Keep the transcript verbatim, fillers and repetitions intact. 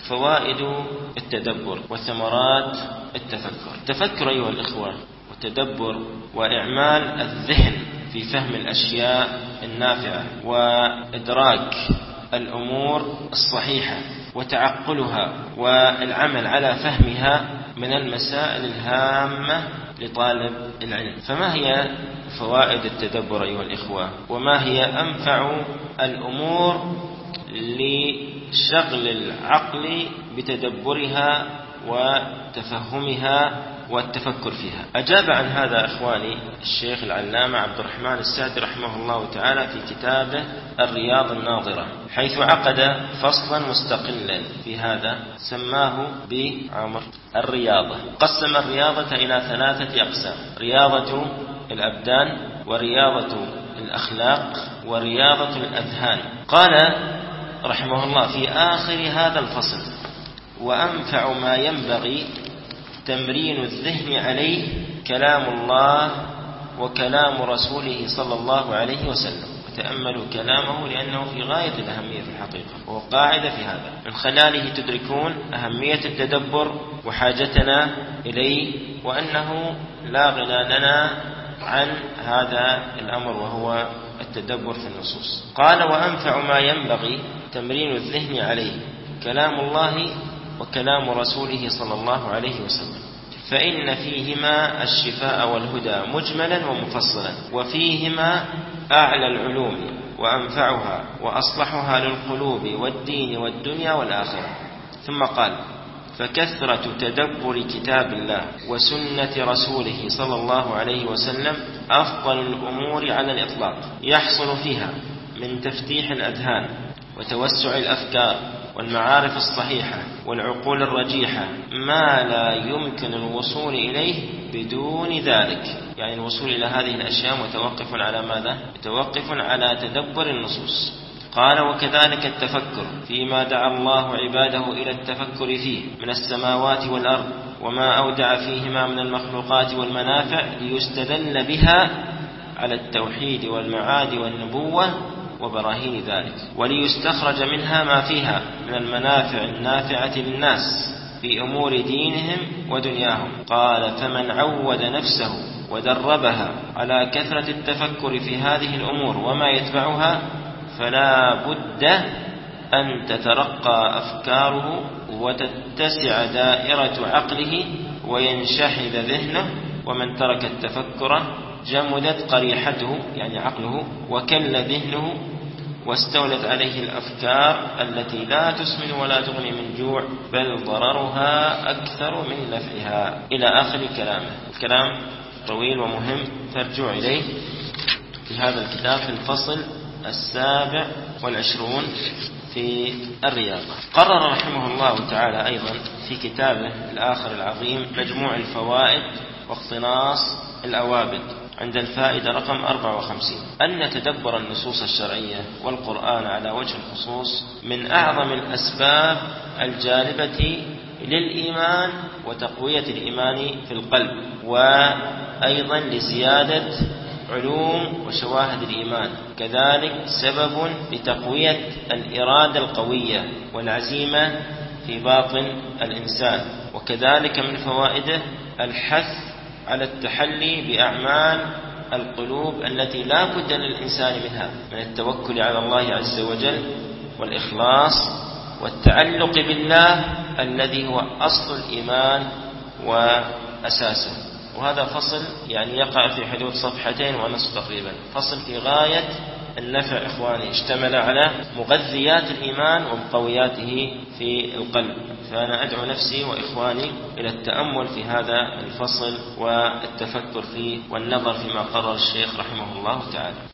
فوائد التدبر وثمرات التفكر. التفكر أيها الإخوة والتدبر وإعمال الذهن في فهم الأشياء النافعة وإدراك الأمور الصحيحة وتعقلها والعمل على فهمها من المسائل الهامة لطالب العلم. فما هي فوائد التدبر أيها الإخوة؟ وما هي أنفع الأمور لشغل العقل بتدبرها وتفهمها والتفكر فيها؟ أجاب عن هذا إخواني الشيخ العلامة عبد الرحمن السعدي رحمه الله تعالى في كتابه الرياض الناظرة، حيث عقد فصلا مستقلا في هذا سماه بعمر الرياضة. قسم الرياضة إلى ثلاثة أقسام: رياضة الأبدان، ورياضة الأخلاق، ورياضة الأذهان. قال رحمه الله في آخر هذا الفصل: وأنفع ما ينبغي تمرين الذهن عليه كلام الله وكلام رسوله صلى الله عليه وسلم. وتأملوا كلامه لأنه في غاية الأهمية في الحقيقة، وهو قاعدة في هذا، من خلاله تدركون أهمية التدبر وحاجتنا إليه، وأنه لا غنى لنا عن هذا الأمر وهو التدبر في النصوص. قال: وأنفع ما ينبغي تمرين الذهن عليه كلام الله وكلام رسوله صلى الله عليه وسلم، فإن فيهما الشفاء والهدى مجملا ومفصلا، وفيهما أعلى العلوم وأنفعها وأصلحها للقلوب والدين والدنيا والآخرة. ثم قال: فكثرة تدبر كتاب الله وسنة رسوله صلى الله عليه وسلم أفضل الأمور على الإطلاق، يحصل فيها من تفتيح الأذهان وتوسع الأفكار والمعارف الصحيحة والعقول الرجيحة ما لا يمكن الوصول إليه بدون ذلك. يعني الوصول إلى هذه الأشياء متوقف على ماذا؟ متوقف على تدبر النصوص. قال: وكذلك التفكر فيما دعا الله عباده إلى التفكر فيه من السماوات والأرض وما أودع فيهما من المخلوقات والمنافع، ليستدل بها على التوحيد والمعاد والنبوة وبراهين ذلك، وليستخرج منها ما فيها من المنافع النافعة للناس في أمور دينهم ودنياهم. قال: فمن عود نفسه ودربها على كثرة التفكر في هذه الأمور وما يتبعها، فلا بد أن تترقى أفكاره وتتسع دائرة عقله وينشحذ ذهنه. ومن ترك التفكر جمدت قريحته، يعني عقله، وكل ذهنه واستولت عليه الأفكار التي لا تسمن ولا تغني من جوع، بل ضررها أكثر من نفعها، إلى آخر كلامه. الكلام طويل ومهم، فارجعوا إليه في هذا الكتاب في الفصل السابع والعشرون في الرياضة. قرر رحمه الله تعالى أيضا في كتابه الآخر العظيم مجموع الفوائد واقتناص الأوابد عند الفائدة رقم أربعة وخمسين أن تدبر النصوص الشرعية والقرآن على وجه الخصوص من أعظم الأسباب الجالبة للإيمان وتقوية الإيمان في القلب، وأيضا لزيادة علوم وشواهد الإيمان، كذلك سبب لتقوية الإرادة القوية والعزيمة في باطن الإنسان. وكذلك من فوائده الحث على التحلي بأعمال القلوب التي لا بد للإنسان منها، من التوكل على الله عز وجل والإخلاص والتعلق بالله الذي هو أصل الإيمان وأساسه. وهذا فصل يعني يقع في حدود صفحتين ونصف تقريبا، فصل في غاية النفع إخواني، اشتمل على مغذيات الإيمان ومقوياته في القلب. فأنا أدعو نفسي وإخواني إلى التأمل في هذا الفصل والتفكر فيه والنظر فيما قرر الشيخ رحمه الله تعالى.